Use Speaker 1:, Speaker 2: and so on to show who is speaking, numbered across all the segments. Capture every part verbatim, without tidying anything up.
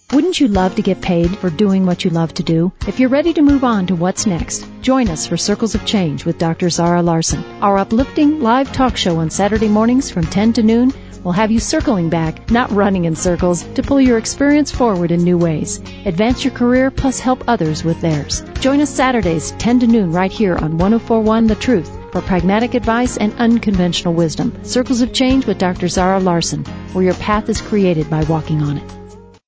Speaker 1: Wouldn't you love to get paid for doing what you love to do? If you're ready to move on to what's next, join us for Circles of Change with Doctor Zara Larson. Our uplifting live talk show on Saturday mornings from ten to noon will have you circling back, not running in circles, to pull your experience forward in new ways. Advance your career plus help others with theirs. Join us Saturdays, ten to noon, right here on one oh four point one The Truth for pragmatic advice and unconventional wisdom. Circles of Change with Doctor Zara Larson, where your path is created by walking on it.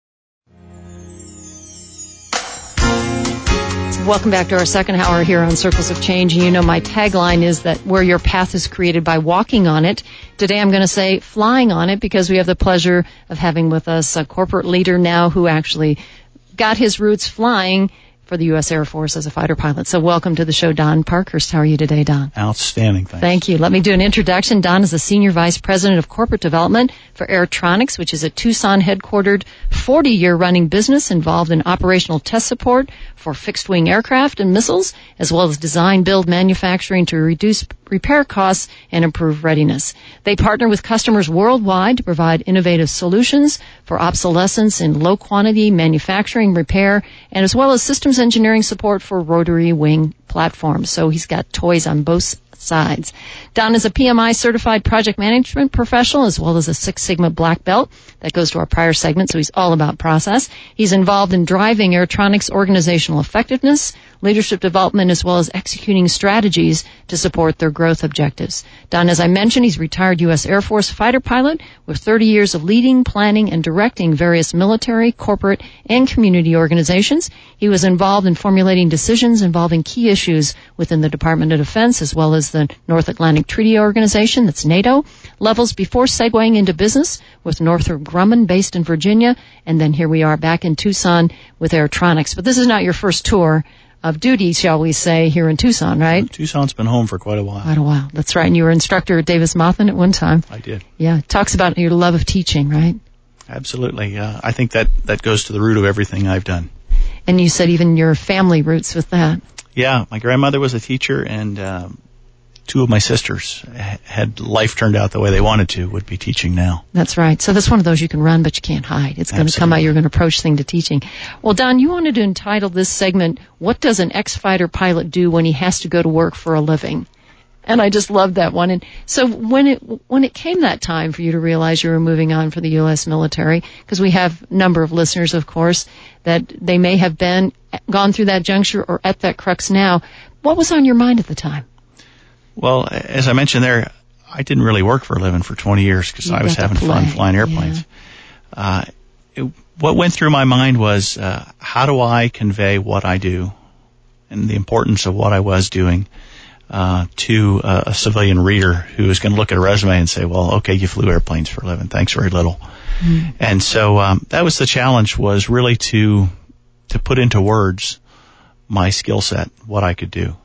Speaker 1: Welcome back to our second hour here on Circles of Change. And you know my tagline is that where your path is created by walking on it. Today I'm going to say flying on it, because we have the pleasure of having with us a corporate leader now who actually got his roots flying for the U S Air Force as a fighter pilot. So welcome to the show, Don Parkhurst. How are you today, Don?
Speaker 2: Outstanding, thanks.
Speaker 1: Thank you. Let me do an introduction. Don is the Senior Vice President of Corporate Development for Airtronics, which is a Tucson-headquartered forty-year running business involved in operational test support for fixed-wing aircraft and missiles, as well as design, build, manufacturing to reduce repair costs and improve readiness. They partner with customers worldwide to provide innovative solutions for obsolescence in low-quantity manufacturing, repair, and as well as systems engineering support for rotary wing platforms. So he's got toys on both sides. Don is a P M I certified project management professional as well as a Six Sigma black belt. That goes to our prior segment, so he's all about process. He's involved in driving Airtronics organizational effectiveness, leadership development, as well as executing strategies to support their growth objectives. Don, as I mentioned, he's retired U S Air Force fighter pilot with thirty years of leading, planning, and directing various military, corporate, and community organizations. He was involved in formulating decisions involving key issues within the Department of Defense, as well as the North Atlantic Treaty Organization, that's NATO, levels before segueing into business with Northrop Grumman based in Virginia, and then here we are back in Tucson with Airtronics. But this is not your first tour of duty, shall we say, here in Tucson, right?
Speaker 2: Tucson's been home for quite a while.
Speaker 1: Quite a while. That's right. And you were instructor at Davis-Monthan at one time.
Speaker 2: I did.
Speaker 1: Yeah. It talks about your love of teaching, right?
Speaker 2: Absolutely. Uh, I think that, that goes to the root of everything I've done.
Speaker 1: And you said even your family roots with that.
Speaker 2: Yeah. My grandmother was a teacher, and um, two of my sisters, had life turned out the way they wanted to, would be teaching now.
Speaker 1: That's right. So that's one of those you can run, but you can't hide. It's going to come out. You're going to approach things to teaching. Well, Don, you wanted to entitle this segment, What Does an Ex-Fighter Pilot Do When He Has to Go to Work for a Living? And I just loved that one. And so when it when it came that time for you to realize you were moving on for the U S military, because we have a number of listeners, of course, that they may have been gone through that juncture or at that crux now, what was on your mind at the time?
Speaker 2: Well, as I mentioned there, I didn't really work for a living for twenty years because I was having fun flying airplanes. Yeah. Uh, it, what went through my mind was, uh, how do I convey what I do and the importance of what I was doing uh, to uh, a civilian reader who is going to look at a resume and say, well, okay, you flew airplanes for a living. Thanks very little. Mm. And so um, that was the challenge, was really to to put into words my skill set, what I could do.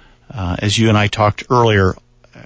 Speaker 2: Uh, as you and I talked earlier, uh,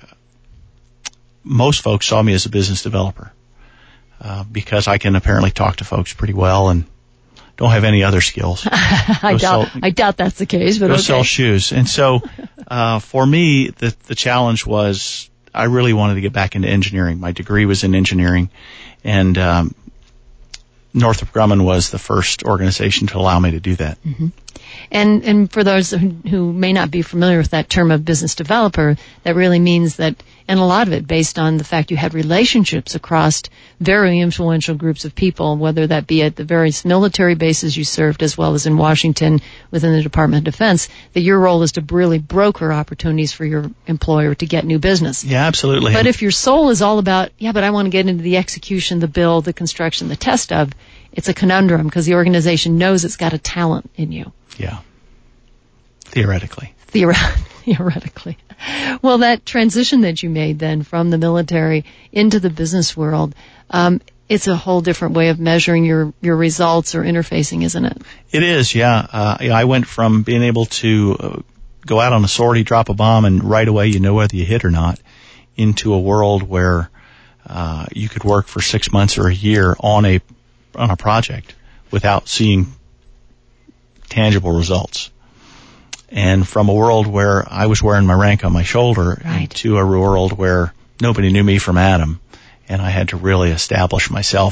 Speaker 2: most folks saw me as a business developer uh, because I can apparently talk to folks pretty well and don't have any other skills.
Speaker 1: I doubt sell, I doubt that's the case, but
Speaker 2: go
Speaker 1: okay.
Speaker 2: sell shoes. And so uh, for me, the the challenge was I really wanted to get back into engineering. My degree was in engineering, and um, Northrop Grumman was the first organization to allow me to do that.
Speaker 1: Mm-hmm. And and for those who, who may not be familiar with that term of business developer, that really means that, and a lot of it based on the fact you had relationships across very influential groups of people, whether that be at the various military bases you served as well as in Washington within the Department of Defense, that your role is to really broker opportunities for your employer to get new business.
Speaker 2: Yeah, absolutely.
Speaker 1: But if your soul is all about, yeah, but I want to get into the execution, the build, the construction, the test of, it's a conundrum because the organization knows it's got a talent in you.
Speaker 2: Yeah. Theoretically.
Speaker 1: Theor- theoretically. Well, that transition that you made then from the military into the business world, um, it's a whole different way of measuring your, your results or interfacing, isn't it?
Speaker 2: It is, yeah. Uh, I went from being able to uh, go out on a sortie, drop a bomb, and right away you know whether you hit or not, into a world where uh, you could work for six months or a year on a on a project without seeing tangible results. And from a world where I was wearing my rank on my shoulder
Speaker 1: right.
Speaker 2: to a world where nobody knew me from Adam, and I had to really establish myself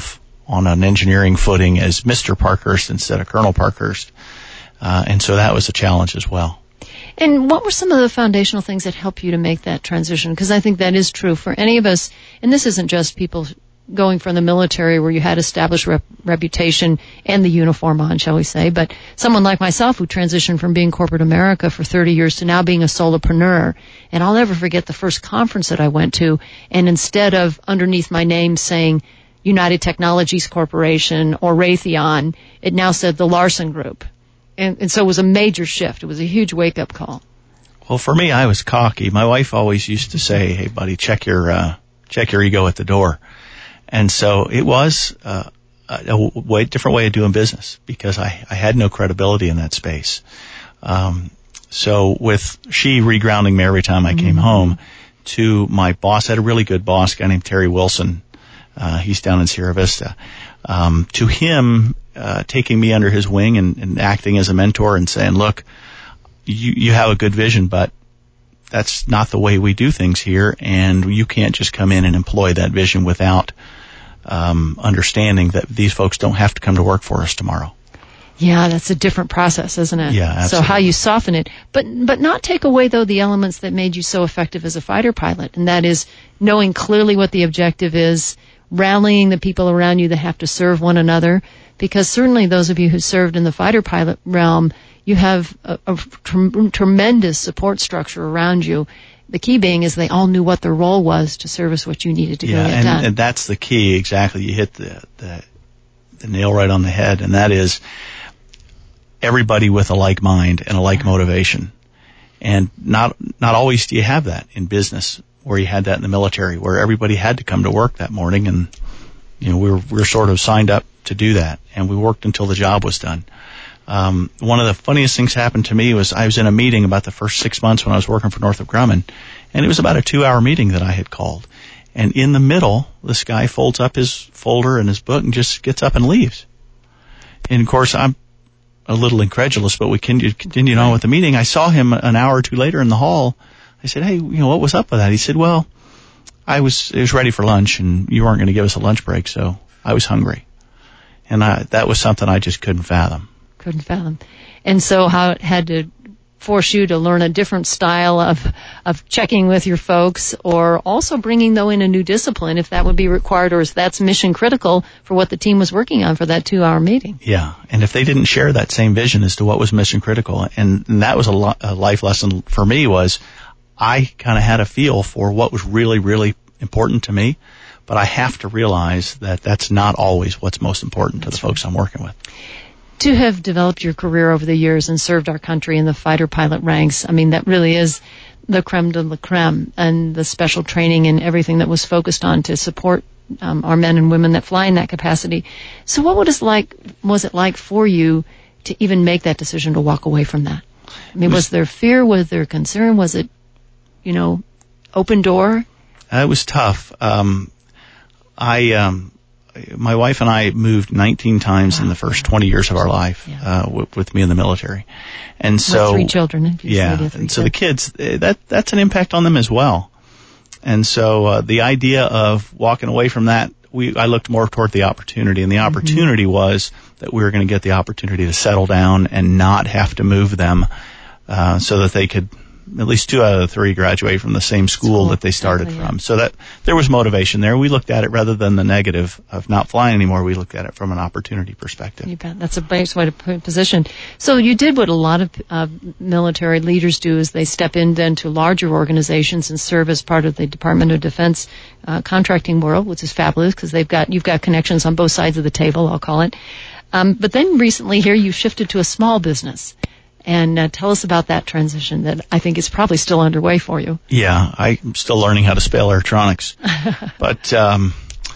Speaker 2: on an engineering footing as Mister Parkhurst instead of Colonel Parkhurst. Uh, and so that was a challenge as well.
Speaker 1: And what were some of the foundational things that helped you to make that transition? Because I think that is true for any of us, and this isn't just people going from the military where you had established rep- reputation and the uniform on, shall we say, but someone like myself who transitioned from being corporate America for thirty years to now being a solopreneur. And I'll never forget the first conference that I went to, and instead of underneath my name saying United Technologies Corporation or Raytheon, it now said the Larson Group. And, and so it was a major shift. It was a huge wake-up call.
Speaker 2: Well, for me, I was cocky. My wife always used to say, hey, buddy, check your uh, check your ego at the door. And so it was uh, a way, different way of doing business because I, I had no credibility in that space. Um, so with she regrounding me every time I came mm-hmm. home, to my boss, I had a really good boss, a guy named Terry Wilson. Uh, he's down in Sierra Vista. Um, to him, uh, taking me under his wing and, and acting as a mentor and saying, look, you, you have a good vision, but that's not the way we do things here, and you can't just come in and employ that vision without um, understanding that these folks don't have to come to work for us tomorrow.
Speaker 1: Yeah, that's a different process, isn't it?
Speaker 2: Yeah, absolutely.
Speaker 1: So how you soften it, but but not take away, though, the elements that made you so effective as a fighter pilot, and that is knowing clearly what the objective is, rallying the people around you that have to serve one another, because certainly those of you who served in the fighter pilot realm, you have a, a tr- tremendous support structure around you. The key being is they all knew what their role was to service what you needed to
Speaker 2: yeah,
Speaker 1: go get
Speaker 2: and,
Speaker 1: done.
Speaker 2: and that's the key, exactly. You hit the, the the nail right on the head, and that is everybody with a like mind and a like yeah. motivation. And not not always do you have that in business, where you had that in the military, where everybody had to come to work that morning, and you know we were we were sort of signed up to do that, and we worked until the job was done. Um, one of the funniest things happened to me was I was in a meeting about the first six months when I was working for Northrop Grumman, and it was about a two-hour meeting that I had called. And in the middle, this guy folds up his folder and his book and just gets up and leaves. And of course, I'm a little incredulous, but we continued, continued on with the meeting. I saw him an hour or two later in the hall. I said, hey, you know, what was up with that? He said, well, I was, it was ready for lunch, and you weren't going to give us a lunch break, so I was hungry. And I, that was something I just couldn't fathom.
Speaker 1: Couldn't fathom. And so how it had to force you to learn a different style of of checking with your folks, or also bringing, though, in a new discipline if that would be required, or if that's mission critical for what the team was working on for that two-hour meeting.
Speaker 2: Yeah, and if they didn't share that same vision as to what was mission critical, and, and that was a, lo- a life lesson for me, was I kind of had a feel for what was really, really important to me, but I have to realize that that's not always what's most important that's to the right. folks I'm working with.
Speaker 1: To have developed your career over the years and served our country in the fighter pilot ranks, I mean, that really is the creme de la creme, and the special training and everything that was focused on to support um, our men and women that fly in that capacity. So what was it like, was it like for you to even make that decision to walk away from that? I mean, was, was there fear? Was there concern? Was it, you know, open door?
Speaker 2: It was tough. Um, I... Um, My wife and I moved nineteen times wow. in the first twenty years of our life yeah. uh, w- with me in the military, and so
Speaker 1: with three children. If you
Speaker 2: yeah,
Speaker 1: say
Speaker 2: and
Speaker 1: kids.
Speaker 2: so the kids that that's an impact on them as well. And so uh, the idea of walking away from that, we I looked more toward the opportunity, and the opportunity mm-hmm. was that we were going to get the opportunity to settle down and not have to move them, uh, so that they could. At least two out of the three graduate from the same school, school that they started exactly, from. Yeah. So that there was motivation there. We looked at it rather than the negative of not flying anymore. We looked at it from an opportunity perspective. You bet. That's a nice way to put it position. So you did what a lot of uh, military leaders do, is they step in then to larger organizations and serve as part of the Department of Defense uh, contracting world, which is fabulous because they've got you've got connections on both sides of the table, I'll call it. Um, but then recently here you shifted to a small business. And uh, tell us about that transition that I think is probably still underway for you. Yeah, I'm still learning how to spell electronics. But um,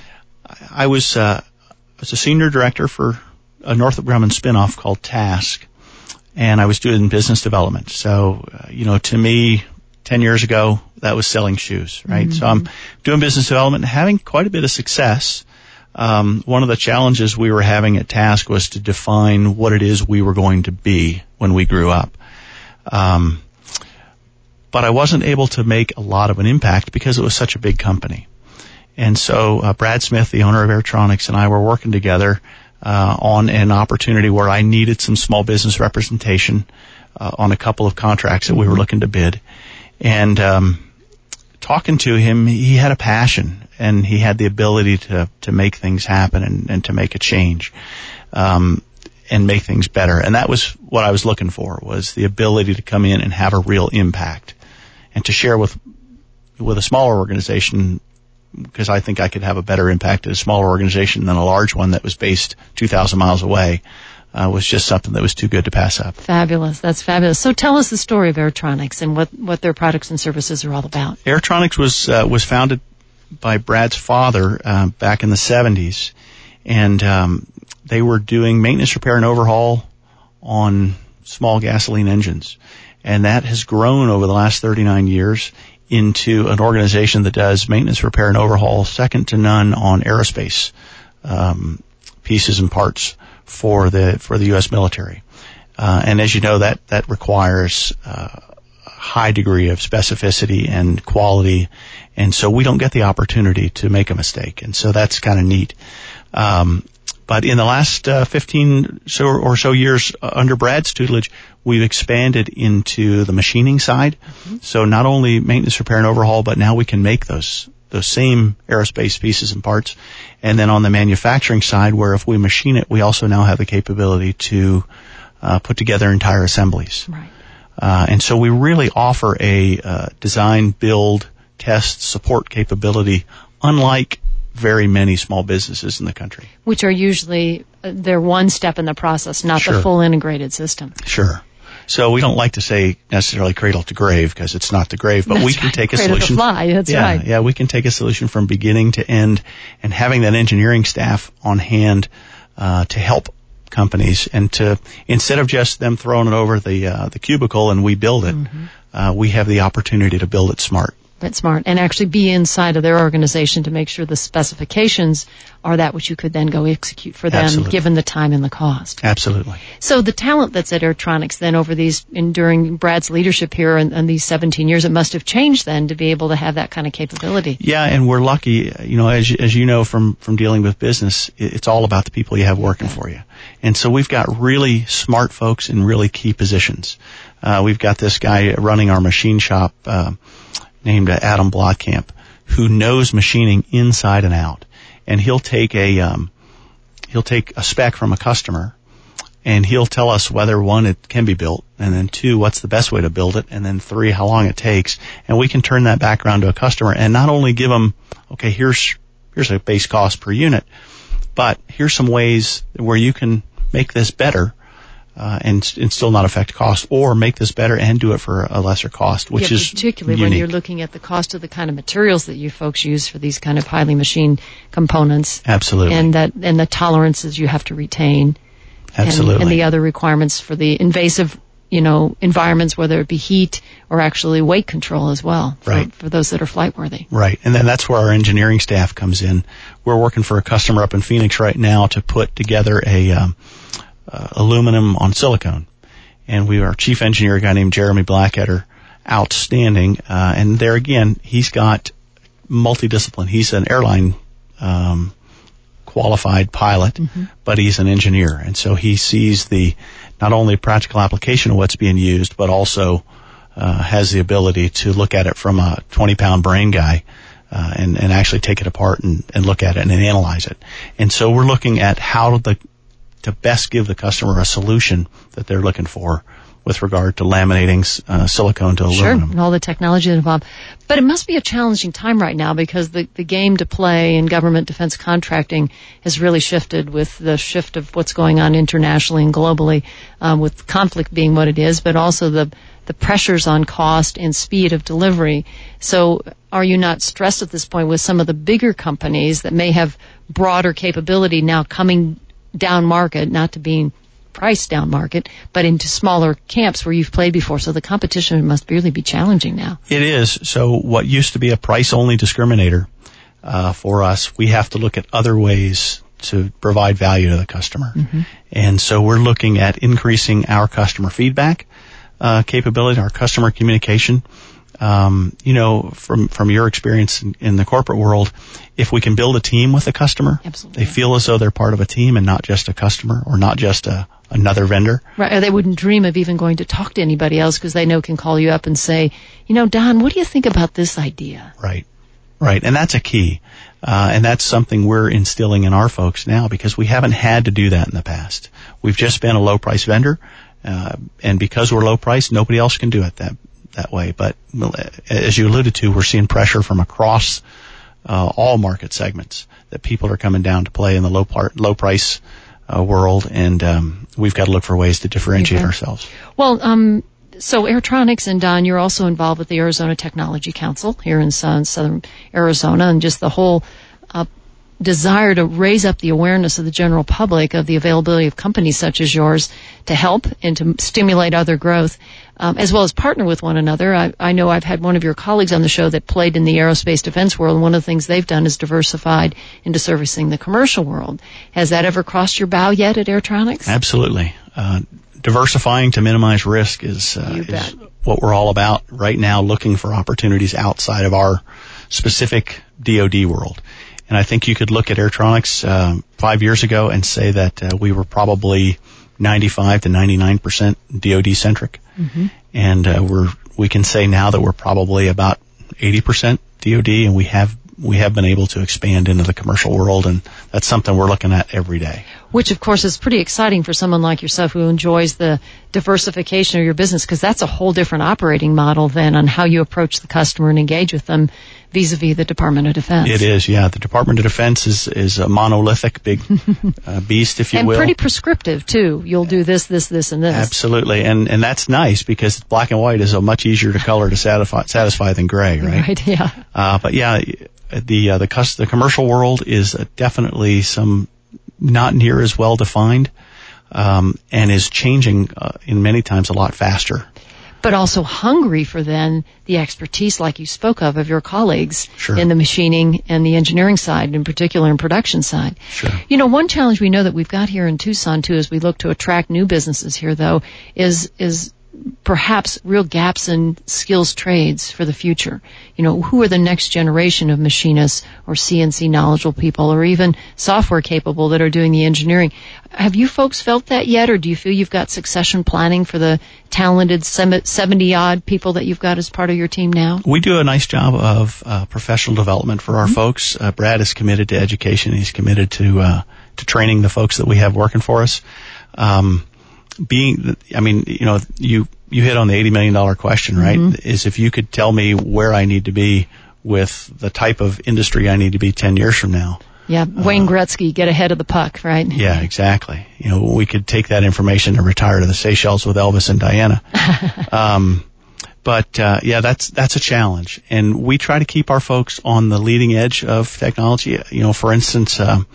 Speaker 2: I was uh, I was a senior director for a Northrop Grumman spinoff called Task, and I was doing business development. So, uh, you know, to me, ten years ago, that was selling shoes, right? Mm-hmm. So I'm doing business development and having quite a bit of success. Um, one of the challenges we were having at Task was to define what it is we were going to be when we grew up. Um, but I wasn't able to make a lot of an impact because it was such a big company. And so uh, Brad Smith, the owner of Airtronics, and I were working together uh, on an opportunity where I needed some small business representation uh, on a couple of contracts that we were looking to bid. And um, talking to him, he had a passion, and he had the ability to, to make things happen and, and to make a change um, and make things better. And that was what I was looking for, was the ability to come in and have a real impact and to share with with a smaller organization, because I think I could have a better impact at a smaller organization than a large one that was based two thousand miles away, uh, was just something that was too good to pass up.
Speaker 1: Fabulous. That's fabulous. So tell us the story of Airtronics and what, what their products and services are all about.
Speaker 2: Airtronics was uh, was founded by Brad's father uh, back in the seventies, and um, they were doing maintenance, repair, and overhaul on small gasoline engines. And that has grown over the last thirty-nine years into an organization that does maintenance, repair, and overhaul second to none on aerospace um, pieces and parts for the for the U S military. Uh, and as you know, that that requires uh, a high degree of specificity and quality, and so we don't get the opportunity to make a mistake. And so that's kind of neat. Um, But in the last uh, fifteen so or so years uh, under Brad's tutelage, we've expanded into the machining side. Mm-hmm. So not only maintenance, repair, and overhaul, but now we can make those those same aerospace pieces and parts. And then on the manufacturing side, where if we machine it, we also now have the capability to uh, put together entire assemblies.
Speaker 1: Right.
Speaker 2: Uh, and so we really offer a uh, design, build, test, support capability, unlike very many small businesses in the country.
Speaker 1: Which are usually, uh, they're one step in the process, not
Speaker 2: Sure.
Speaker 1: the full integrated system.
Speaker 2: Sure. So we don't like to say necessarily cradle to grave, because it's not the grave, but
Speaker 1: That's
Speaker 2: we can
Speaker 1: right.
Speaker 2: take a
Speaker 1: Cradle
Speaker 2: solution.
Speaker 1: to fly, that's
Speaker 2: yeah,
Speaker 1: right.
Speaker 2: Yeah, we can take a solution from beginning to end, and having that engineering staff on hand uh, to help companies, and to, instead of just them throwing it over the uh, the cubicle and we build it, mm-hmm. uh, we have the opportunity to build it smart.
Speaker 1: But smart, and actually be inside of their organization to make sure the specifications are that which you could then go execute for them,
Speaker 2: Absolutely.
Speaker 1: Given the time and the cost.
Speaker 2: Absolutely.
Speaker 1: So the talent that's at Airtronics then over these, in, during Brad's leadership here and, and these seventeen years, it must have changed then to be able to have that kind of capability.
Speaker 2: Yeah, and we're lucky, you know, as, as you know from, from dealing with business, it's all about the people you have working okay. for you. And so we've got really smart folks in really key positions. Uh, we've got this guy running our machine shop, uh, named Adam Blotkamp, who knows machining inside and out. And he'll take a um, he'll take a spec from a customer, and he'll tell us whether, one, it can be built, and then two, what's the best way to build it, and then three, how long it takes. And we can turn that back around to a customer and not only give them, okay, here's here's a base cost per unit, but here's some ways where you can make this better. Uh, and, and still not affect cost, or make this better and do it for a lesser cost, which
Speaker 1: yeah,
Speaker 2: is
Speaker 1: particularly
Speaker 2: unique.
Speaker 1: When you're looking at the cost of the kind of materials that you folks use for these kind of highly machined components.
Speaker 2: Absolutely.
Speaker 1: And that and the tolerances you have to retain.
Speaker 2: Absolutely.
Speaker 1: And, and the other requirements for the invasive, you know, environments, whether it be heat or actually weight control as well, for,
Speaker 2: right.
Speaker 1: for those that are flight worthy.
Speaker 2: Right. And then that's where our engineering staff comes in. We're working for a customer up in Phoenix right now to put together a um, Uh, aluminum on silicone, and we our chief engineer, a guy named Jeremy Blackadder, outstanding. Uh, and there again, he's got multidiscipline. He's an airline um, qualified pilot, mm-hmm. but he's an engineer, and so he sees the not only practical application of what's being used, but also uh, has the ability to look at it from a twenty pound brain guy. Uh, and, and actually take it apart and, and look at it and analyze it. And so we're looking at how the to best give the customer a solution that they're looking for with regard to laminating uh, silicone to aluminum.
Speaker 1: Sure, and all the technology involved. But it must be a challenging time right now, because the, the game to play in government defense contracting has really shifted with the shift of what's going on internationally and globally, um, with conflict being what it is, but also the the pressures on cost and speed of delivery. So are you not stressed at this point with some of the bigger companies that may have broader capability now coming down market, not to being priced down market, but into smaller camps where you've played before? So the competition must really be challenging now.
Speaker 2: It is. So what used to be a price-only discriminator uh, for us, we have to look at other ways to provide value to the customer. Mm-hmm. And so we're looking at increasing our customer feedback uh, capability, our customer communication. Um, you know, from, from your experience in, in the corporate world, if we can build a team with a customer,
Speaker 1: Absolutely.
Speaker 2: They feel as though they're part of a team and not just a customer or not just a, another vendor.
Speaker 1: Right. Or they wouldn't dream of even going to talk to anybody else because they know can call you up and say, you know, Don, what do you think about this idea?
Speaker 2: Right. Right. And that's a key. Uh, and that's something we're instilling in our folks now because we haven't had to do that in the past. We've just been a low price vendor. Uh, and because we're low price, nobody else can do it that that way. But as you alluded to, we're seeing pressure from across uh, all market segments that people are coming down to play in the low part, low price uh, world, and um, we've got to look for ways to differentiate okay. ourselves.
Speaker 1: Well, um, so Airtronics, and Don, you're also involved with the Arizona Technology Council here in southern Arizona, and just the whole uh, desire to raise up the awareness of the general public of the availability of companies such as yours to help and to stimulate other growth, um, as well as partner with one another. I, I know I've had one of your colleagues on the show that played in the aerospace defense world, and one of the things they've done is diversified into servicing the commercial world. Has that ever crossed your bow yet at Airtronics?
Speaker 2: Absolutely. Uh, diversifying to minimize risk is, uh, is what we're all about right now, looking for opportunities outside of our specific D O D world. And I think you could look at Airtronics uh, five years ago and say that uh, we were probably ninety-five to ninety-nine percent D O D centric, mm-hmm. and uh, we're we can say now that we're probably about eighty percent D O D, and we have we have been able to expand into the commercial world, and that's something we're looking at every day.
Speaker 1: Which, of course, is pretty exciting for someone like yourself who enjoys the diversification of your business, because that's a whole different operating model then on how you approach the customer and engage with them vis-a-vis the Department of Defense.
Speaker 2: It is, yeah. The Department of Defense is, is a monolithic big uh, beast, if you
Speaker 1: and
Speaker 2: will.
Speaker 1: And pretty prescriptive, too. You'll do this, this, this, and this.
Speaker 2: Absolutely. And and that's nice because black and white is a much easier to color to satisfy, satisfy than gray, right?
Speaker 1: Right, yeah.
Speaker 2: Uh, but, yeah, the, uh, the, cus- the commercial world is uh, definitely some not near as well defined, um, and is changing uh, in many times a lot faster.
Speaker 1: But also hungry for then the expertise, like you spoke of, of your colleagues
Speaker 2: sure.
Speaker 1: in the machining and the engineering side, in particular in production side.
Speaker 2: Sure.
Speaker 1: You know, one challenge we know that we've got here in Tucson too, as we look to attract new businesses here, though, is is perhaps real gaps in skills trades for the future. You know, who are the next generation of machinists or C N C knowledgeable people or even software capable that are doing the engineering? Have you folks felt that yet, or do you feel you've got succession planning for the talented seventy-odd people that you've got as part of your team now?
Speaker 2: We do a nice job of uh, professional development for our mm-hmm. folks. Uh, Brad is committed to education. He's committed to uh, to training the folks that we have working for us. Um, being, I mean, you know, you you hit on the eighty million dollars question, right? Mm-hmm. Is if you could tell me where I need to be with the type of industry I need to be ten years from now.
Speaker 1: Yeah, Wayne Gretzky, get ahead of the puck, right?
Speaker 2: Yeah, exactly. You know, we could take that information and retire to the Seychelles with Elvis and Diana. um, but, uh, yeah, that's, that's a challenge. And we try to keep our folks on the leading edge of technology. You know, for instance, um,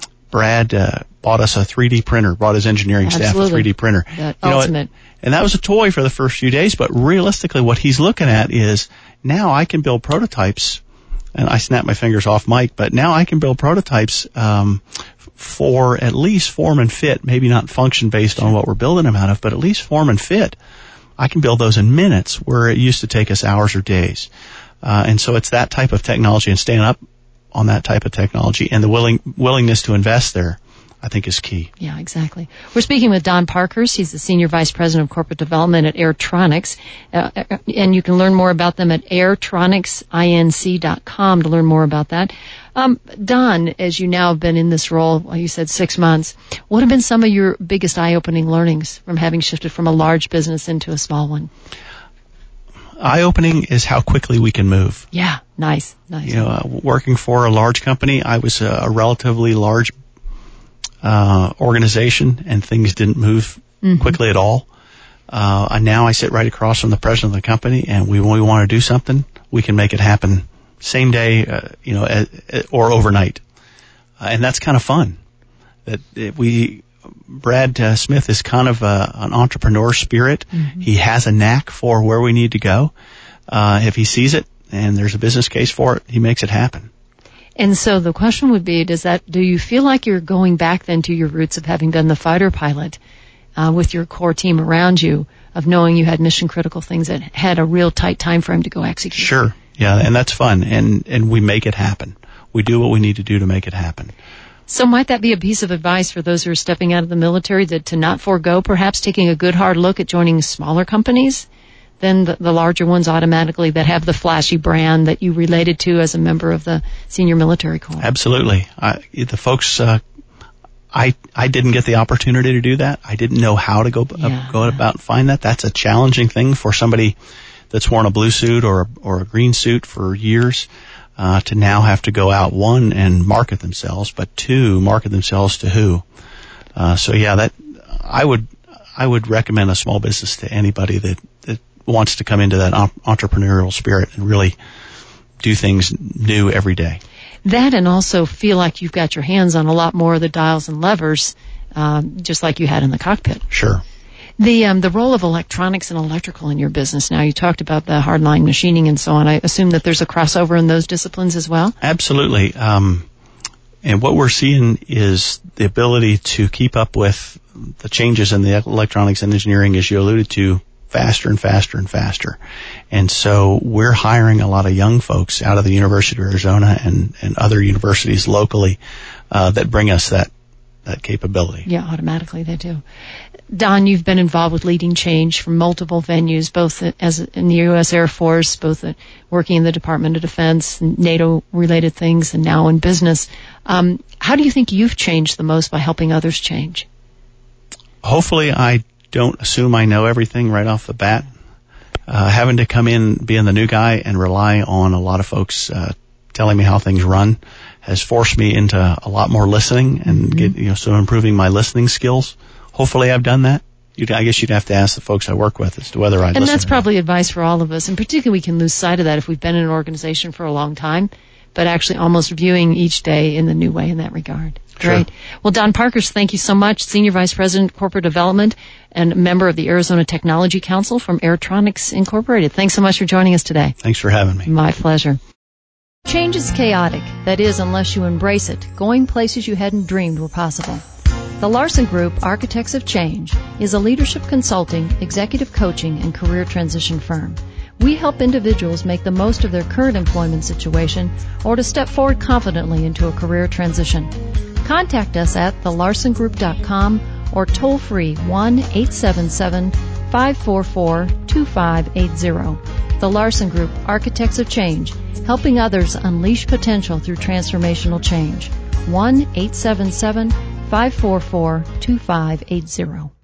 Speaker 2: Brad, uh, bought us a three D printer, brought his engineering
Speaker 1: Absolutely.
Speaker 2: staff a three D printer.
Speaker 1: That
Speaker 2: you know,
Speaker 1: ultimate.
Speaker 2: And that was a toy for the first few days, but realistically what he's looking at is now I can build prototypes. And I snapped my fingers off Mike, but now I can build prototypes um, for at least form and fit, maybe not function based on what we're building them out of, but at least form and fit. I can build those in minutes where it used to take us hours or days. Uh, and so it's that type of technology and staying up on that type of technology and the willing willingness to invest there, I think, is key.
Speaker 1: Yeah, exactly. We're speaking with Don Parkhurst. He's the Senior Vice President of Corporate Development at Airtronics. Uh, and you can learn more about them at airtronics inc dot com to learn more about that. Um, Don, as you now have been in this role, well, you said six months, what have been some of your biggest eye-opening learnings from having shifted from a large business into a small one?
Speaker 2: Eye-opening is how quickly we can move.
Speaker 1: Yeah, nice, nice.
Speaker 2: You know, uh, working for a large company, I was a, a relatively large Uh, organization, and things didn't move mm-hmm. quickly at all. Uh, and now I sit right across from the president of the company, and we, when we want to do something, we can make it happen same day, uh, you know, uh, or overnight. Uh, and that's kind of fun. That uh, we, Brad uh, Smith is kind of uh, an entrepreneur spirit. Mm-hmm. He has a knack for where we need to go. Uh, if he sees it and there's a business case for it, he makes it happen.
Speaker 1: And so the question would be, does that, do you feel like you're going back then to your roots of having been the fighter pilot uh, with your core team around you of knowing you had mission critical things that had a real tight time frame to go execute.
Speaker 2: Sure. Yeah, and that's fun. And, and we make it happen. We do what we need to do to make it happen.
Speaker 1: So might that be a piece of advice for those who are stepping out of the military, that to not forego perhaps taking a good hard look at joining smaller companies than the, the larger ones automatically that have the flashy brand that you related to as a member of the senior military corps?
Speaker 2: Absolutely. I, the folks, uh, I I didn't get the opportunity to do that. I didn't know how to go
Speaker 1: yeah.
Speaker 2: uh, go about and find that. That's a challenging thing for somebody that's worn a blue suit or or a green suit for years. Uh, to now have to go out, one, and market themselves, but two, market themselves to who? Uh, so yeah, that, I would, I would recommend a small business to anybody that, that wants to come into that entrepreneurial spirit and really do things new every day.
Speaker 1: That, and also feel like you've got your hands on a lot more of the dials and levers, um, just like you had in the cockpit.
Speaker 2: Sure.
Speaker 1: The um, the role of electronics and electrical in your business now, you talked about the hardline machining and so on. I assume that there's a crossover in those disciplines as well?
Speaker 2: Absolutely. Um, and what we're seeing is the ability to keep up with the changes in the electronics and engineering, as you alluded to, faster and faster and faster. And so we're hiring a lot of young folks out of the University of Arizona and, and other universities locally uh, that bring us that that capability.
Speaker 1: Yeah, automatically they do. Don, you've been involved with leading change from multiple venues, both as in the U S Air Force, both working in the Department of Defense, NATO-related things, and now in business. Um, how do you think you've changed the most by helping others change?
Speaker 2: Hopefully I don't assume I know everything right off the bat. Uh, having to come in, being the new guy, and rely on a lot of folks uh, telling me how things run has forced me into a lot more listening and mm-hmm. get, you know, so improving my listening skills. Hopefully I've done that. You'd, I guess you'd have to ask the folks I work with as to whether I listen.
Speaker 1: And that's probably advice for all of us. And particularly we can lose sight of that if we've been in an organization for a long time, but actually almost viewing each day in the new way in that regard. Great.
Speaker 2: Sure.
Speaker 1: Well, Don Parkhurst, thank you so much. Senior Vice President, Corporate Development, and member of the Arizona Technology Council from Airtronics Incorporated. Thanks so much for joining us today.
Speaker 2: Thanks for having me.
Speaker 1: My pleasure. Change is chaotic. That is, unless you embrace it, going places you hadn't dreamed were possible. The Larson Group, Architects of Change, is a leadership consulting, executive coaching, and career transition firm. We help individuals make the most of their current employment situation or to step forward confidently into a career transition. Contact us at the larson group dot com or toll free one eight seven seven, five four four, two five eight zero. The Larson Group, Architects of Change, helping others unleash potential through transformational change. one eight seven seven, five four four, two five eight zero.